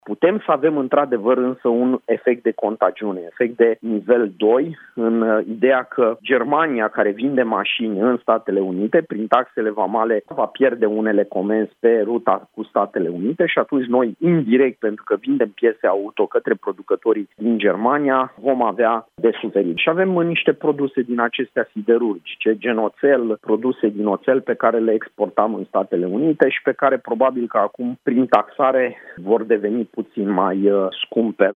Putem să avem într-adevăr însă un efect de contagiune, efect de nivel 2, în ideea că Germania, care vinde mașini în Statele Unite, prin taxele vamale va pierde unele comenzi pe ruta cu Statele Unite și atunci noi, indirect, pentru că vindem piese auto către producătorii din Germania, vom avea de suferit. Și avem niște produse din acestea siderurgice, gen oțel, produse din oțel pe care le exportam în Statele Unite și pe care probabil că acum, prin taxare, vor deveni puțin mai scumpe.